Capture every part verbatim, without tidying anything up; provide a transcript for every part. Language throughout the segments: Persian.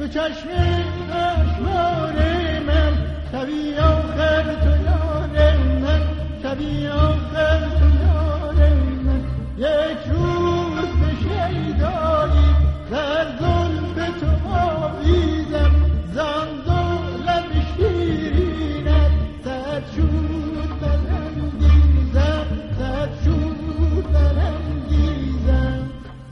دو چشم اشمار من شبی آخر تو یار من شبی آخر تو یار من یک روز به شیدایی در زلف تو آویزم زان دولت شیرینت سر شود برانگیزم سر شود برانگیزم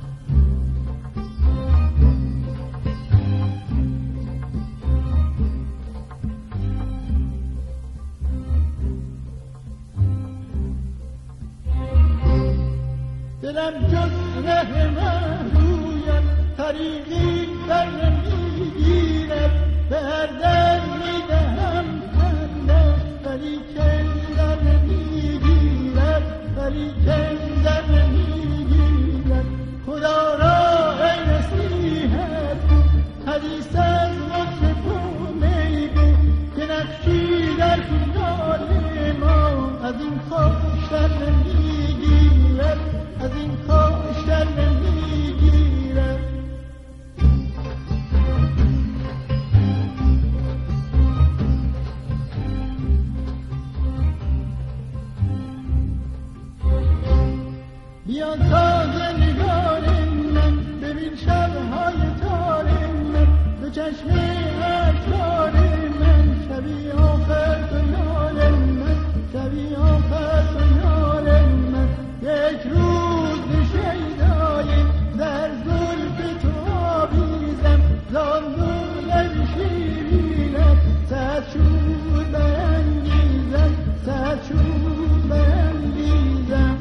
دلم جز ره من رویم طریقی در نمیگیرد به هر در میدهم پندش ولیکن در نمیگیرد ولیکن در نمیگیرد خدا را ای نصیحت حدیث از لطف تو میگو که نقشی در خیال ما از این خوشتر نمیگیرد از این خوشتر نمیگیرد بیا تازه نگار من ببین شبهای تار من دو چشم اشکار من شبی آخر تو یار من شبی آخر تو یار من یک روز شیدایی در زلف تو آویزم زان دولت شیرینت سر شود برانگیزم سر شود برانگیزم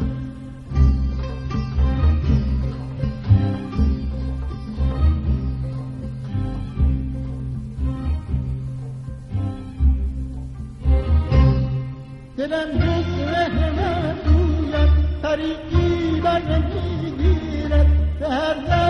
دلم جز ره من رویم طریقی بر نمیگیرد به هر